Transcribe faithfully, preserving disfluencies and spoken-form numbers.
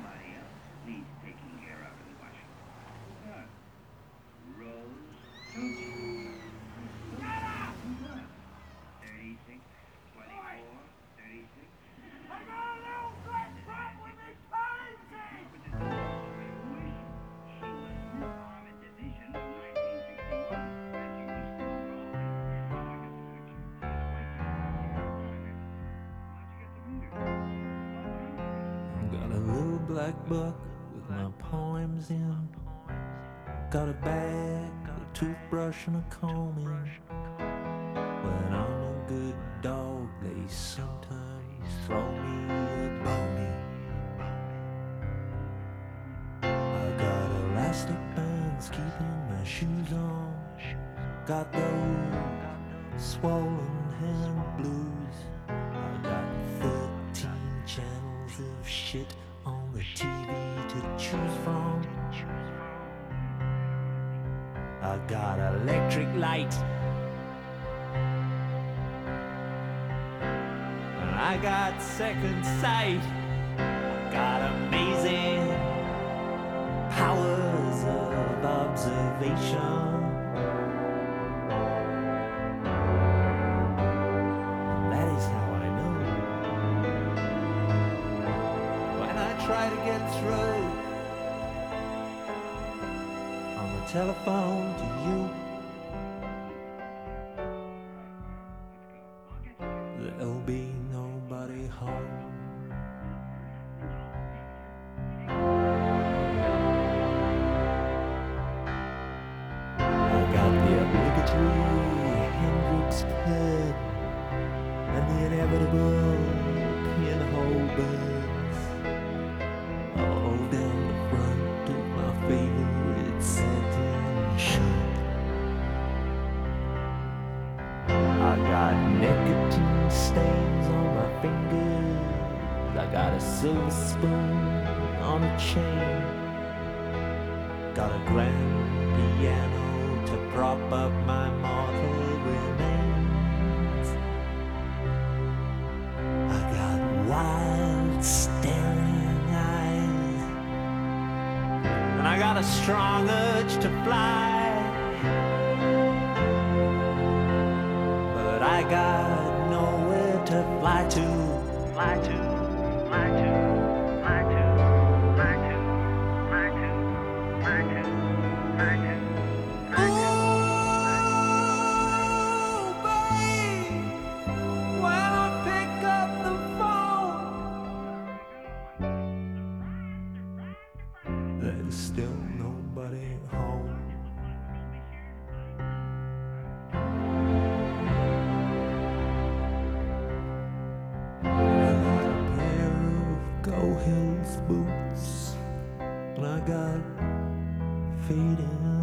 Got a little black book with my poems in. Got a bag, a toothbrush and a comb in. When I'm a good dog, they sometimes throw me a bone. I got elastic bands keeping my shoes on. Got those swollen hand blues. I got thirteen channels of shit on the T V to choose from. I got electric light, and I got second sight. I got amazing powers of observation. That is how I know when I try to get through on the telephone to you. There'll be nobody home. I got the obligatory Hendrix pen and the inevitable pinhole buds all down the front of my favorite satin shirt. I got nicotine stains on my fingers. I got a silver spoon on a chain. Got a grand piano to prop up my mortal remains. I got wild staring eyes, and I got a strong urge to fly. But I got nowhere to fly to, fly to, fly to, fly to, fly to, fly to, fly to, fly to. Oh, babe, when I pick up the phone, there's still nobody home. Go Hills boots, and I got fading